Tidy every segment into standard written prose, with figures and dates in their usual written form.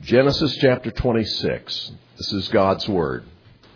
Genesis chapter 26. This is God's Word.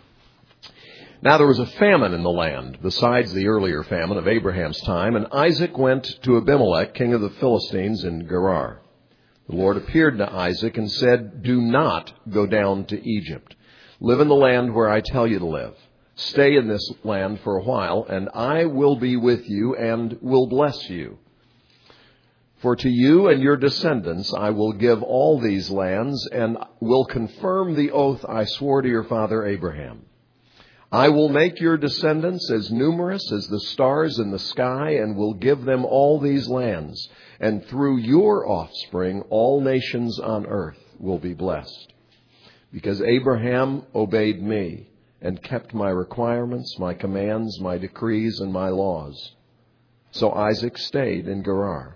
Now there was a famine in the land, besides the earlier famine of Abraham's time, and Isaac went to Abimelech, king of the Philistines, in Gerar. The Lord appeared to Isaac and said, "Do not go down to Egypt. Live in the land where I tell you to live. Stay in this land for a while, and I will be with you and will bless you. For to you and your descendants I will give all these lands, and will confirm the oath I swore to your father Abraham. I will make your descendants as numerous as the stars in the sky, and will give them all these lands. And through your offspring all nations on earth will be blessed. Because Abraham obeyed me and kept my requirements, my commands, my decrees, and my laws." So Isaac stayed in Gerar.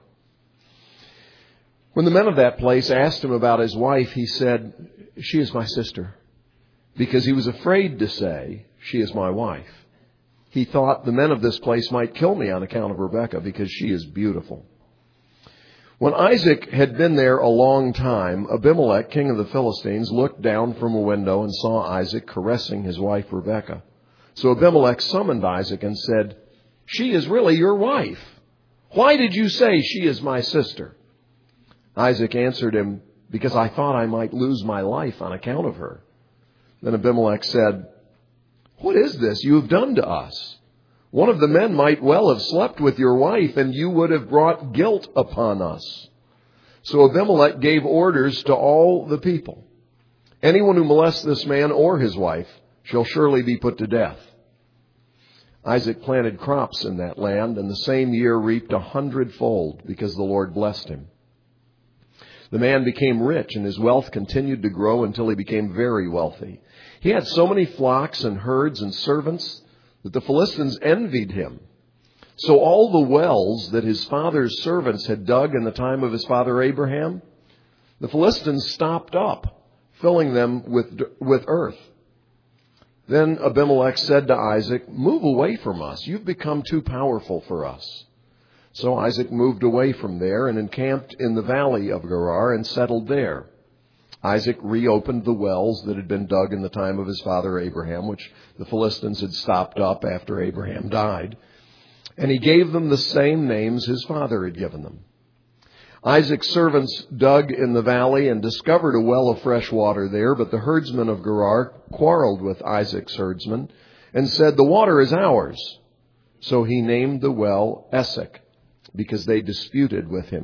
When the men of that place asked him about his wife, he said, "She is my sister," because he was afraid to say, "She is my wife." He thought the men of this place might kill me on account of Rebekah, because she is beautiful. When Isaac had been there a long time, Abimelech, king of the Philistines, looked down from a window and saw Isaac caressing his wife Rebekah. So Abimelech summoned Isaac and said, "She is really your wife. Why did you say she is my sister?" Isaac answered him, "Because I thought I might lose my life on account of her." Then Abimelech said, "What is this you have done to us? One of the men might well have slept with your wife, and you would have brought guilt upon us." So Abimelech gave orders to all the people, "Anyone who molests this man or his wife shall surely be put to death." Isaac planted crops in that land, and the same year reaped 100-fold, because the Lord blessed him. The man became rich, and his wealth continued to grow until he became very wealthy. He had so many flocks and herds and servants that the Philistines envied him. So all the wells that his father's servants had dug in the time of his father Abraham, the Philistines stopped up, filling them with earth. Then Abimelech said to Isaac, "Move away from us. You've become too powerful for us." So Isaac moved away from there and encamped in the valley of Gerar and settled there. Isaac reopened the wells that had been dug in the time of his father Abraham, which the Philistines had stopped up after Abraham died, and he gave them the same names his father had given them. Isaac's servants dug in the valley and discovered a well of fresh water there, but the herdsmen of Gerar quarreled with Isaac's herdsmen and said, "The water is ours." So he named the well Esek, because they disputed with him.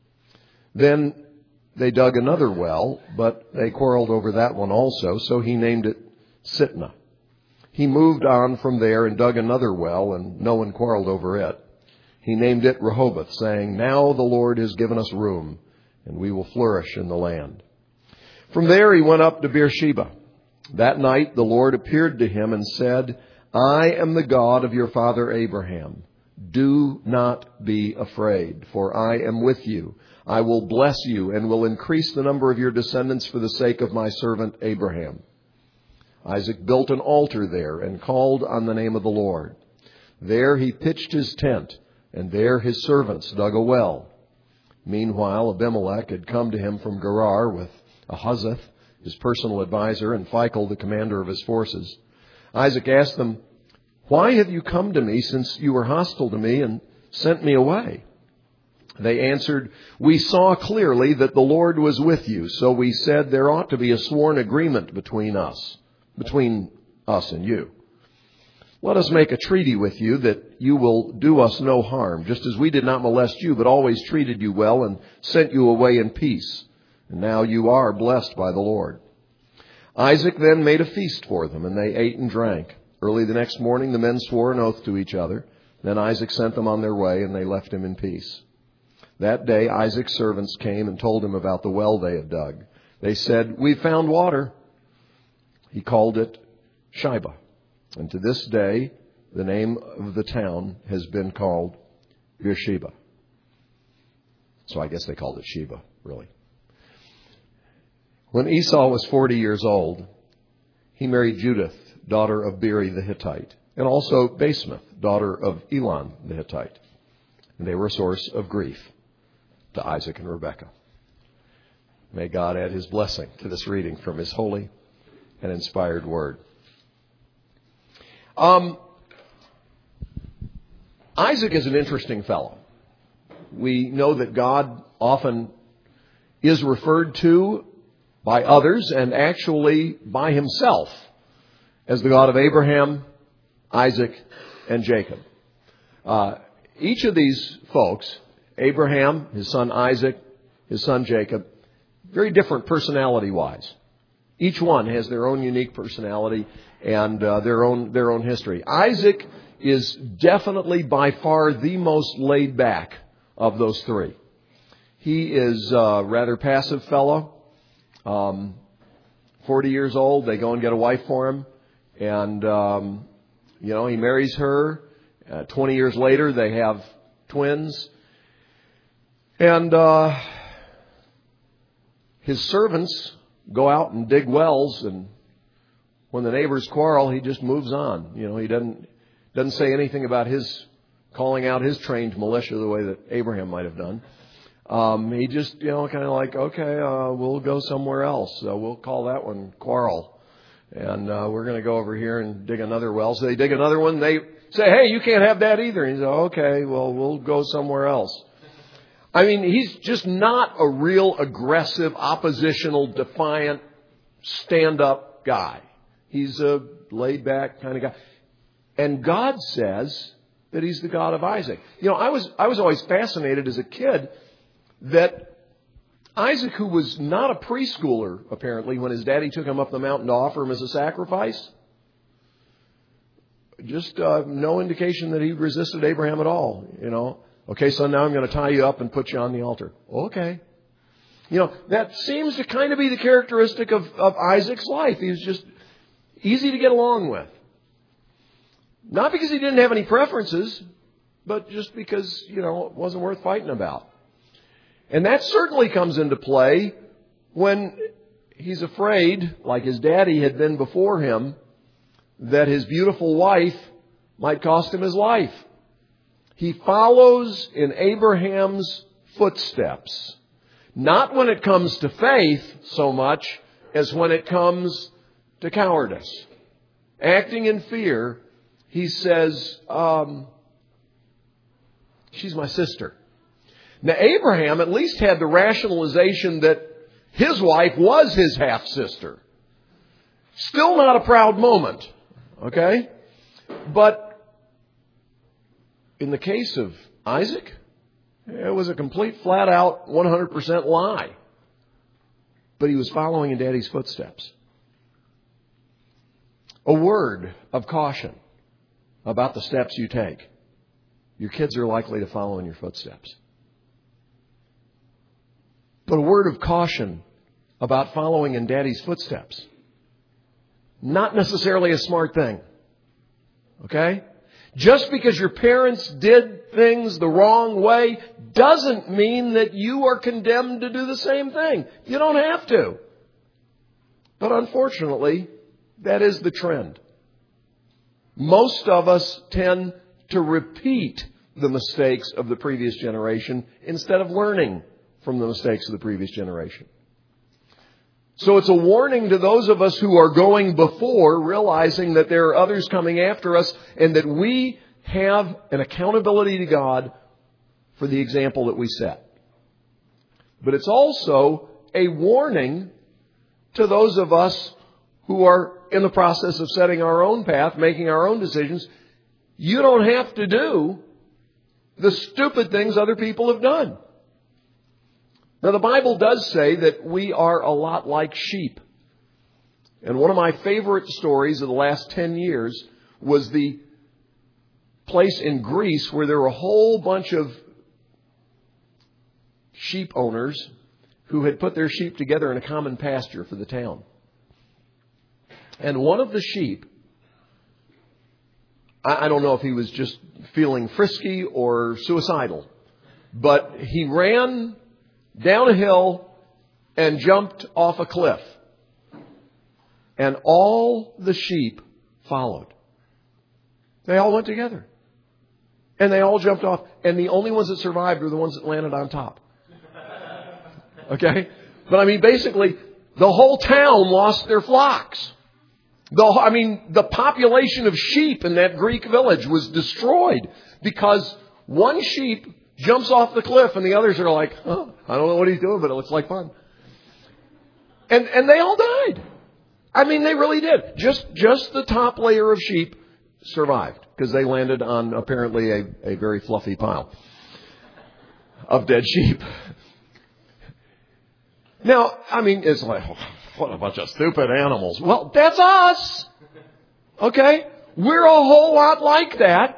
Then they dug another well, but they quarreled over that one also, so he named it Sitnah. He moved on from there and dug another well, and no one quarreled over it. He named it Rehoboth, saying, "Now the Lord has given us room, and we will flourish in the land." From there he went up to Beersheba. That night the Lord appeared to him and said, "I am the God of your father Abraham. Do not be afraid, for I am with you. I will bless you and will increase the number of your descendants for the sake of my servant Abraham." Isaac built an altar there and called on the name of the Lord. There he pitched his tent, and there his servants dug a well. Meanwhile, Abimelech had come to him from Gerar with Ahuzzath, his personal advisor, and Phicol, the commander of his forces. Isaac asked them, "Why have you come to me, since you were hostile to me and sent me away?" They answered, "We saw clearly that the Lord was with you, so we said there ought to be a sworn agreement between us and you. Let us make a treaty with you that you will do us no harm, just as we did not molest you, but always treated you well and sent you away in peace. And now you are blessed by the Lord." Isaac then made a feast for them, and they ate and drank. Early the next morning, the men swore an oath to each other. Then Isaac sent them on their way, and they left him in peace. That day, Isaac's servants came and told him about the well they had dug. They said, "We've found water." He called it Shibah. And to this day, the name of the town has been called Beersheba. So I guess they called it Sheba, really. When Esau was 40 years old, he married Judith, daughter of Beeri the Hittite, and also Basemath, daughter of Elon the Hittite. And they were a source of grief to Isaac and Rebekah. May God add His blessing to this reading from His holy and inspired Word. Isaac is an interesting fellow. We know that God often is referred to by others and actually by Himself as the God of Abraham, Isaac, and Jacob. Each of these folks, Abraham, his son Isaac, his son Jacob, very different personality-wise. Each one has their own unique personality and their own history. Isaac is definitely by far the most laid back of those three. He is a rather passive fellow. 40 years old, they go and get a wife for him. And, he marries her. 20 years later, they have twins. And his servants go out and dig wells, and when the neighbors quarrel, he just moves on. He doesn't say anything about his calling out his trained militia the way that Abraham might have done. He just, kind of like, okay, we'll go somewhere else. We'll call that one quarrel. And we're going to go over here and dig another well. So they dig another one. They say, hey, you can't have that either. And he says, okay, well, we'll go somewhere else. I mean, he's just not a real aggressive, oppositional, defiant, stand-up guy. He's a laid-back kind of guy. And God says that He's the God of Isaac. I was always fascinated as a kid that Isaac, who was not a preschooler, apparently, when his daddy took him up the mountain to offer him as a sacrifice, just no indication that he resisted Abraham at all, Okay, son, now I'm going to tie you up and put you on the altar. Okay. That seems to kind of be the characteristic of Isaac's life. He was just easy to get along with. Not because he didn't have any preferences, but just because, it wasn't worth fighting about. And that certainly comes into play when he's afraid, like his daddy had been before him, that his beautiful wife might cost him his life. He follows in Abraham's footsteps, not when it comes to faith so much as when it comes to cowardice. Acting in fear, he says, she's my sister. Now, Abraham at least had the rationalization that his wife was his half-sister. Still not a proud moment, okay? But in the case of Isaac, it was a complete, flat-out, 100% lie. But he was following in Daddy's footsteps. A word of caution about the steps you take. Your kids are likely to follow in your footsteps. But a word of caution about following in Daddy's footsteps. Not necessarily a smart thing. Okay? Just because your parents did things the wrong way doesn't mean that you are condemned to do the same thing. You don't have to. But unfortunately, that is the trend. Most of us tend to repeat the mistakes of the previous generation instead of learning from the mistakes of the previous generation. So it's a warning to those of us who are going before, realizing that there are others coming after us and that we have an accountability to God for the example that we set. But it's also a warning to those of us who are in the process of setting our own path, making our own decisions. You don't have to do the stupid things other people have done. Now, the Bible does say that we are a lot like sheep. And one of my favorite stories of the last 10 years was the place in Greece where there were a whole bunch of sheep owners who had put their sheep together in a common pasture for the town. And one of the sheep, I don't know if he was just feeling frisky or suicidal, but he ran down a hill and jumped off a cliff. And all the sheep followed. They all went together. And they all jumped off. And the only ones that survived were the ones that landed on top. Okay? But I mean, basically, the whole town lost their flocks. The population of sheep in that Greek village was destroyed because one sheep jumps off the cliff and the others are like, oh, I don't know what he's doing, but it looks like fun. And they all died. I mean, they really did. Just the top layer of sheep survived because they landed on apparently a very fluffy pile of dead sheep. Now, I mean, it's like, what a bunch of stupid animals. Well, that's us. Okay? We're a whole lot like that.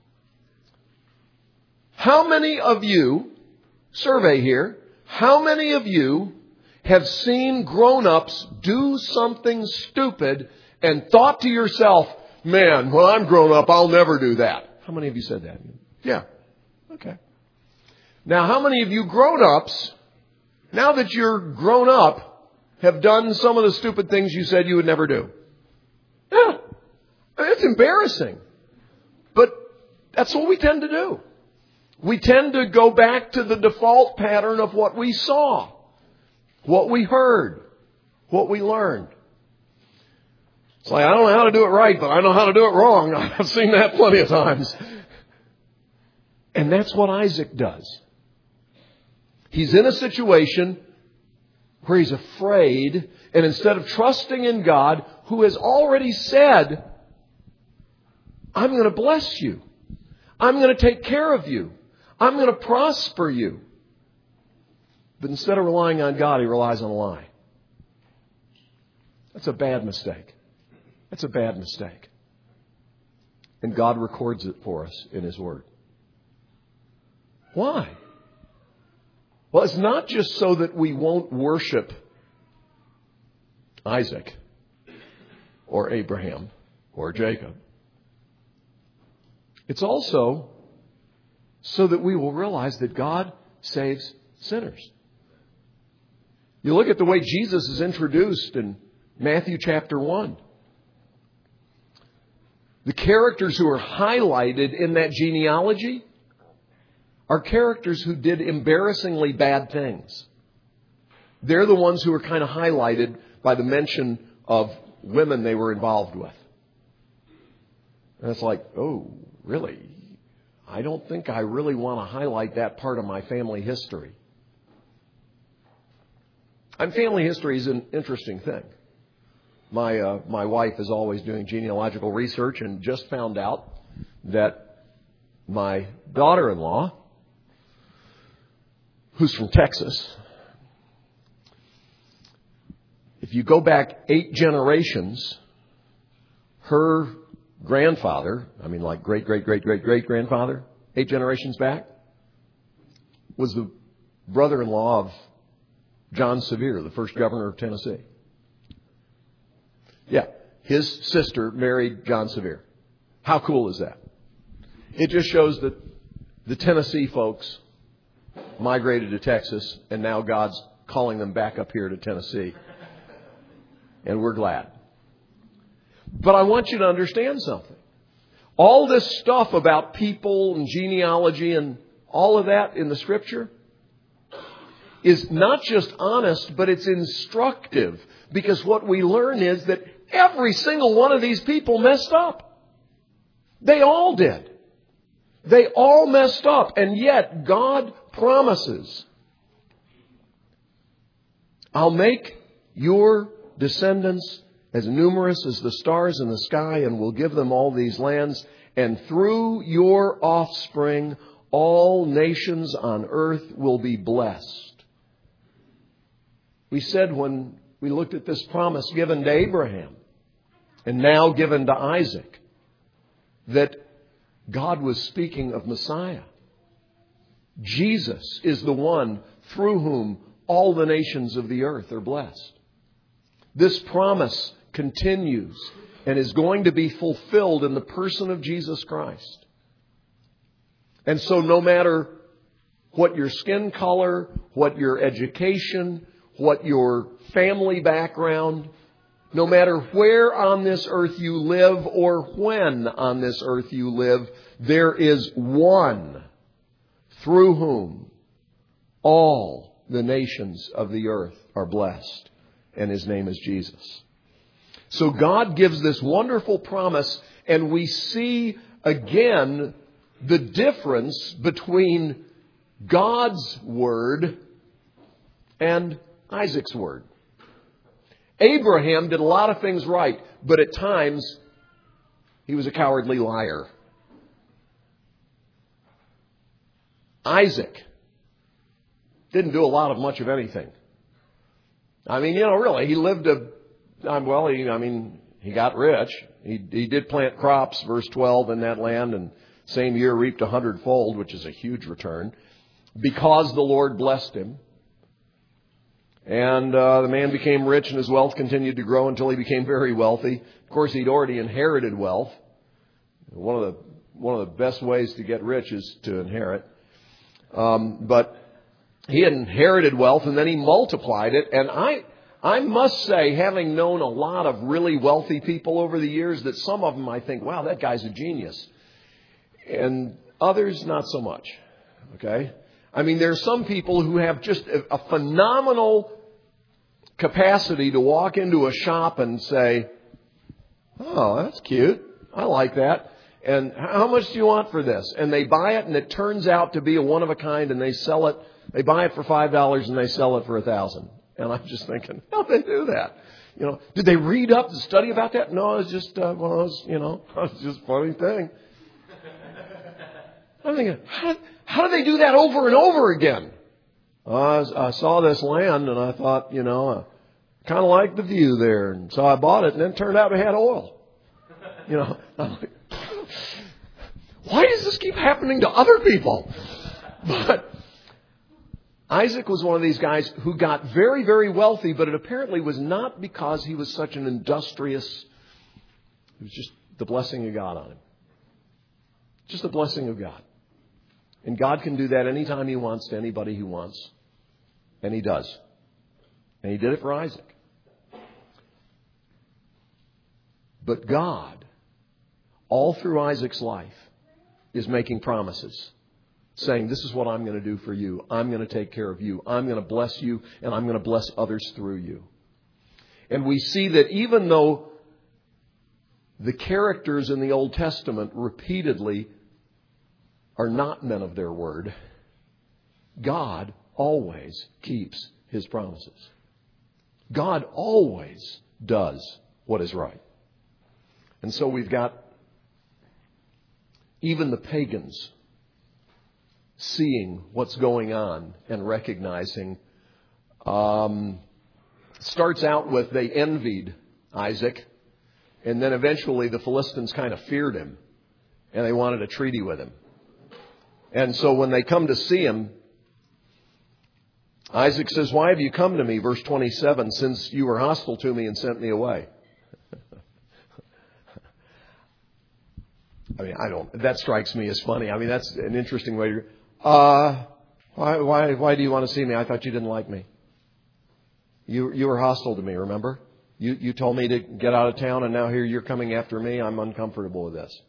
How many of you, survey here, how many of you have seen grown-ups do something stupid and thought to yourself, man, when I'm grown up, I'll never do that? How many of you said that? Yeah. Okay. Now, how many of you grown-ups, now that you're grown up, have done some of the stupid things you said you would never do? Yeah. It's embarrassing. But that's what we tend to do. We tend to go back to the default pattern of what we saw, what we heard, what we learned. It's like, I don't know how to do it right, but I know how to do it wrong. I've seen that plenty of times. And that's what Isaac does. He's in a situation where he's afraid, and instead of trusting in God, who has already said, I'm going to bless you. I'm going to take care of you. I'm going to prosper you. But instead of relying on God, he relies on a lie. That's a bad mistake. That's a bad mistake. And God records it for us in His Word. Why? Well, it's not just so that we won't worship Isaac or Abraham or Jacob. It's also so that we will realize that God saves sinners. You look at the way Jesus is introduced in Matthew chapter 1. The characters who are highlighted in that genealogy are characters who did embarrassingly bad things. They're the ones who are kind of highlighted by the mention of women they were involved with. And it's like, oh, really? I don't think I really want to highlight that part of my family history. And family history is an interesting thing. My wife is always doing genealogical research and just found out that my daughter-in-law, who's from Texas, if you go back 8 generations, her grandfather, I mean like great-great-great-great-great-grandfather, 8 generations back, was the brother-in-law of John Sevier, the first governor of Tennessee. Yeah, his sister married John Sevier. How cool is that? It just shows that the Tennessee folks migrated to Texas, and now God's calling them back up here to Tennessee. And we're glad. But I want you to understand something. All this stuff about people and genealogy and all of that in the Scripture is not just honest, but it's instructive. Because what we learn is that every single one of these people messed up. They all did. They all messed up. And yet God promises, I'll make your descendants as numerous as the stars in the sky, and will give them all these lands. And through your offspring, all nations on earth will be blessed. We said when we looked at this promise given to Abraham and now given to Isaac that God was speaking of Messiah. Jesus is the one through whom all the nations of the earth are blessed. This promise continues and is going to be fulfilled in the person of Jesus Christ. And so no matter what your skin color, what your education, what your family background, no matter where on this earth you live or when on this earth you live, there is one through whom all the nations of the earth are blessed, and His name is Jesus. So God gives this wonderful promise, and we see again the difference between God's word and Isaac's word. Abraham did a lot of things right, but at times he was a cowardly liar. Isaac didn't do a lot of much of anything. I mean, really, he lived he got rich. He did plant crops, verse 12, in that land, and same year reaped 100-fold, which is a huge return, because the Lord blessed him. And the man became rich, and his wealth continued to grow until he became very wealthy. Of course, he'd already inherited wealth. One of the best ways to get rich is to inherit. But he had inherited wealth, and then he multiplied it. And I must say, having known a lot of really wealthy people over the years, that some of them I think, wow, that guy's a genius. And others, not so much. Okay? I mean, there are some people who have just a phenomenal capacity to walk into a shop and say, oh, that's cute. I like that. And how much do you want for this? And they buy it, and it turns out to be a one of a kind, and they sell it. They buy it for $5 and they sell it for $1,000. And I'm just thinking, how'd they do that? Did they read up the study about that? No, it was just it was just a funny thing. I'm thinking, how do they do that over and over again? I saw this land and I thought, I kind of liked the view there. And so I bought it, and then it turned out it had oil. I'm like, why does this keep happening to other people? But Isaac was one of these guys who got very, very wealthy, but it apparently was not because he was such an industrious. It was just the blessing of God on him. Just the blessing of God. And God can do that anytime He wants to anybody He wants. And He does. And He did it for Isaac. But God, all through Isaac's life, is making promises, saying, this is what I'm going to do for you. I'm going to take care of you. I'm going to bless you, and I'm going to bless others through you. And we see that even though the characters in the Old Testament repeatedly are not men of their word, God always keeps His promises. God always does what is right. And so we've got even the pagans seeing what's going on and recognizing. Starts out with they envied Isaac, and then eventually the Philistines kind of feared him, and they wanted a treaty with him. And so when they come to see him, Isaac says, why have you come to me? Verse 27, since you were hostile to me and sent me away. That strikes me as funny. That's an interesting way to, why do you want to see me? I thought you didn't like me. You were hostile to me, remember? You told me to get out of town, and now here you're coming after me. I'm uncomfortable with this.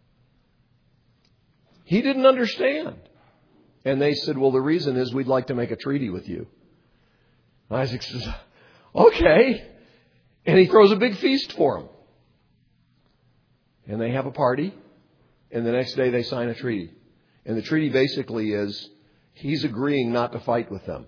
He didn't understand. And they said, well, the reason is we'd like to make a treaty with you. Isaac says, okay. And he throws a big feast for him. And they have a party. And the next day they sign a treaty. And the treaty basically is he's agreeing not to fight with them.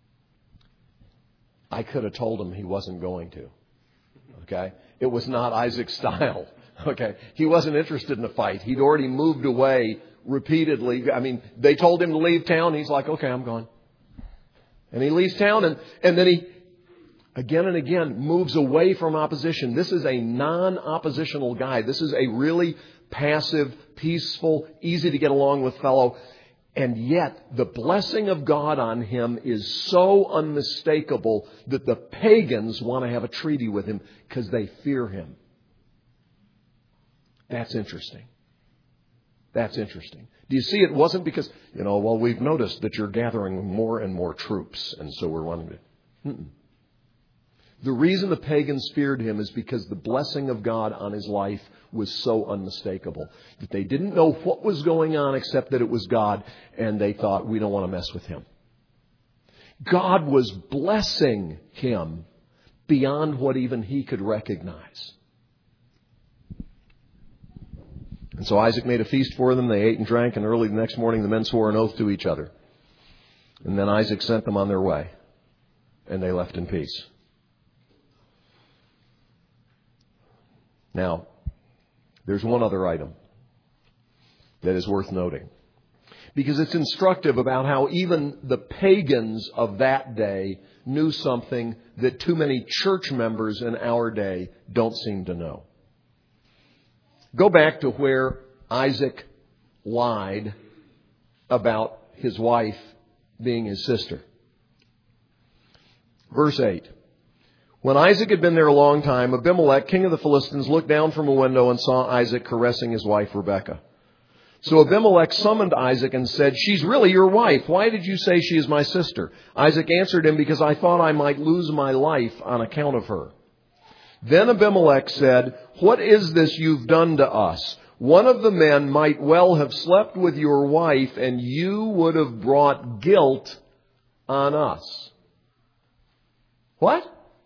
I could have told him he wasn't going to. Okay? It was not Isaac's style. Okay? He wasn't interested in a fight. He'd already moved away repeatedly. They told him to leave town. He's like, okay, I'm gone. And he leaves town, and then he, again and again, moves away from opposition. This is a non-oppositional guy. This is a really passive, peaceful, easy to get along with fellow. And yet, the blessing of God on him is so unmistakable that the pagans want to have a treaty with him because they fear him. That's interesting. That's interesting. Do you see it wasn't because, we've noticed that you're gathering more and more troops, and so we're wanting to. The reason the pagans feared him is because the blessing of God on his life was so unmistakable that they didn't know what was going on except that it was God, and they thought, we don't want to mess with him. God was blessing him beyond what even he could recognize. And so Isaac made a feast for them. They ate and drank, and early the next morning the men swore an oath to each other. And then Isaac sent them on their way, and they left in peace. Now, there's one other item that is worth noting, because it's instructive about how even the pagans of that day knew something that too many church members in our day don't seem to know. Go back to where Isaac lied about his wife being his sister. Verse 8. When Isaac had been there a long time, Abimelech, king of the Philistines, looked down from a window and saw Isaac caressing his wife Rebekah. So Abimelech summoned Isaac and said, "She's really your wife. Why did you say she is my sister?" Isaac answered him, "Because I thought I might lose my life on account of her." Then Abimelech said, "What is this you've done to us? One of the men might well have slept with your wife, and you would have brought guilt on us." What?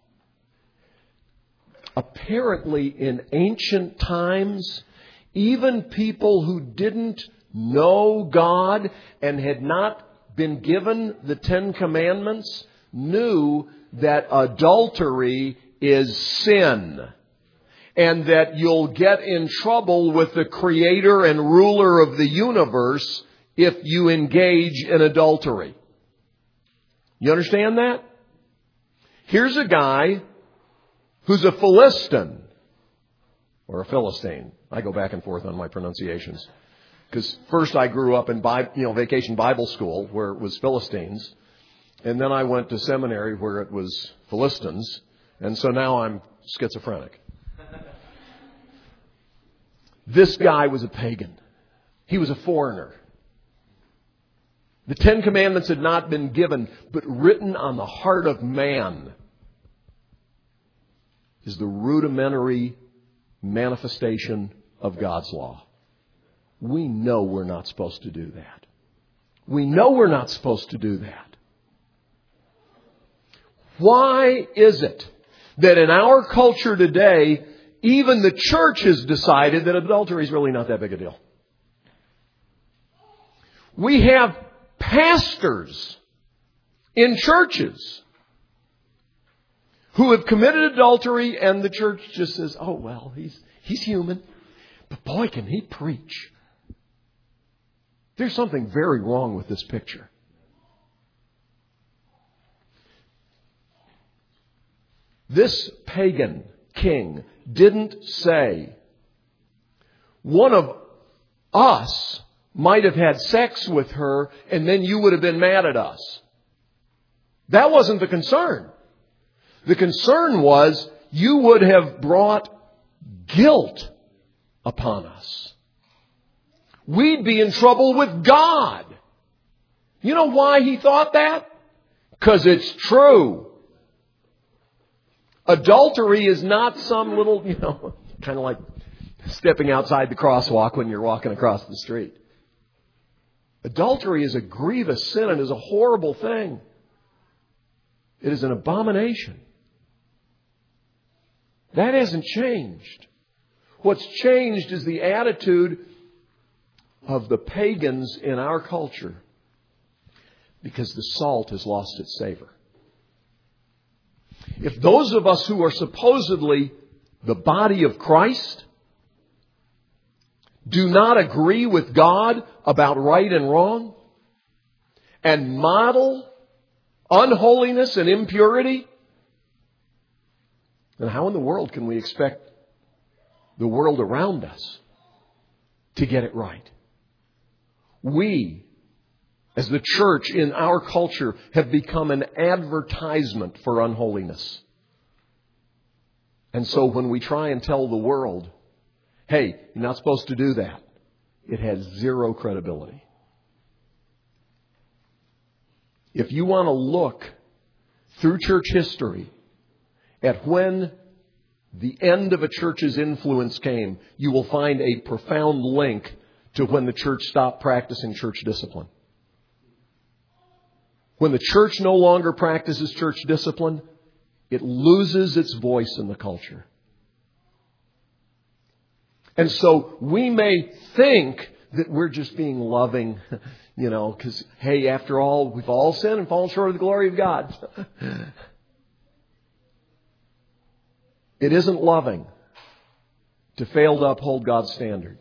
Apparently, in ancient times, even people who didn't know God and had not been given the Ten Commandments knew that adultery is sin, and that you'll get in trouble with the creator and ruler of the universe if you engage in adultery. You understand that? Here's a guy who's a Philistine, or a Philistine. I go back and forth on my pronunciations. Because first I grew up in vacation Bible school where it was Philistines. And then I went to seminary where it was Philistines. And so now I'm schizophrenic. This guy was a pagan. He was a foreigner. The Ten Commandments had not been given, but written on the heart of man is the rudimentary manifestation of God's law. We know we're not supposed to do that. We know we're not supposed to do that. Why is it that in our culture today, even the church has decided that adultery is really not that big a deal? We have pastors in churches who have committed adultery, and the church just says, "Oh, well, he's human, but boy, can he preach." There's something very wrong with this picture. This pagan king didn't say, "One of us might have had sex with her and then you would have been mad at us." That wasn't the concern. The concern was you would have brought guilt upon us. We'd be in trouble with God. You know why he thought that? Because it's true. Adultery is not some little, kind of like stepping outside the crosswalk when you're walking across the street. Adultery is a grievous sin and is a horrible thing. It is an abomination. That hasn't changed. What's changed is the attitude of the pagans in our culture, because the salt has lost its savor. If those of us who are supposedly the body of Christ do not agree with God about right and wrong and model unholiness and impurity, then how in the world can we expect the world around us to get it right? We, as the church in our culture, have become an advertisement for unholiness. And so when we try and tell the world, "Hey, you're not supposed to do that," it has zero credibility. If you want to look through church history at when the end of a church's influence came, you will find a profound link to when the church stopped practicing church discipline. When the church no longer practices church discipline, it loses its voice in the culture. And so we may think that we're just being loving, because, hey, after all, we've all sinned and fallen short of the glory of God. It isn't loving to fail to uphold God's standard.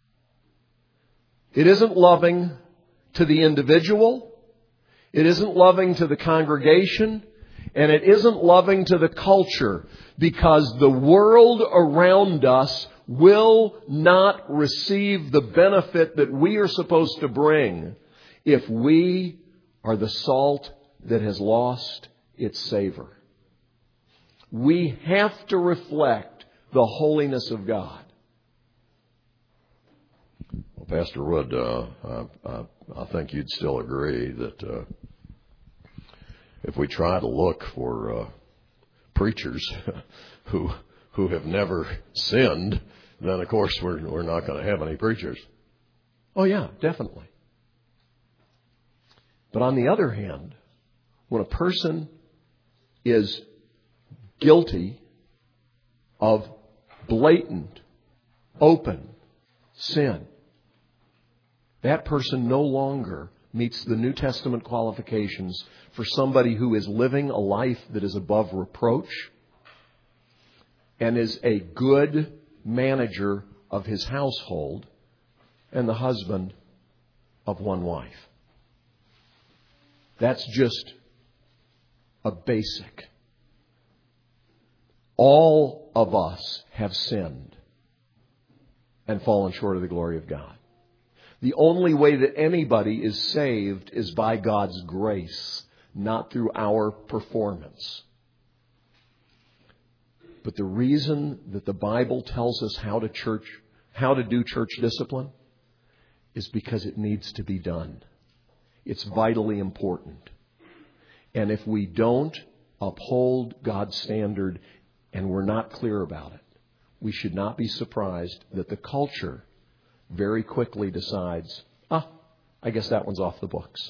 It isn't loving to the individual. It isn't loving to the congregation. And it isn't loving to the culture, because the world around us will not receive the benefit that we are supposed to bring if we are the salt that has lost its savor. We have to reflect the holiness of God. Well, Pastor Wood, I think you'd still agree that if we try to look for preachers who have never sinned, then of course we're not going to have any preachers. Oh yeah, definitely. But on the other hand, when a person is guilty of blatant, open sin, that person no longer meets the New Testament qualifications for somebody who is living a life that is above reproach and is a good manager of his household and the husband of one wife. That's just a basic. All of us have sinned and fallen short of the glory of God. The only way that anybody is saved is by God's grace, not through our performance. But the reason that the Bible tells us how to do church discipline is because it needs to be done. It's vitally important. And if we don't uphold God's standard and we're not clear about it, we should not be surprised that the culture very quickly decides, I guess that one's off the books.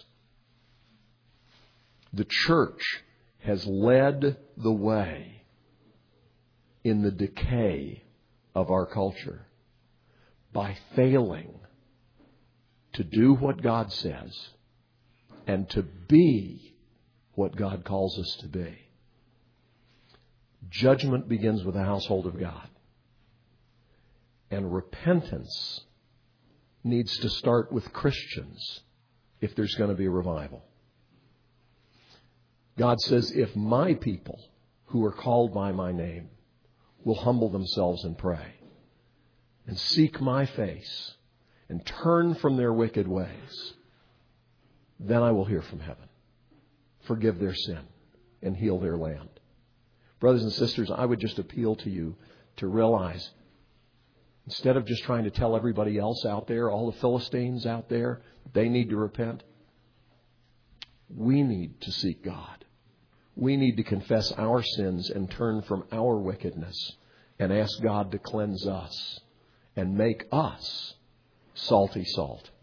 The church has led the way in the decay of our culture by failing to do what God says and to be what God calls us to be. Judgment begins with the household of God. And repentance needs to start with Christians if there's going to be a revival. God says, if my people who are called by my name will humble themselves and pray and seek my face and turn from their wicked ways, then I will hear from heaven, forgive their sin, and heal their land. Brothers and sisters, I would just appeal to you to realize, instead of just trying to tell everybody else out there, all the Philistines out there, they need to repent, we need to seek God. We need to confess our sins and turn from our wickedness and ask God to cleanse us and make us salty salt.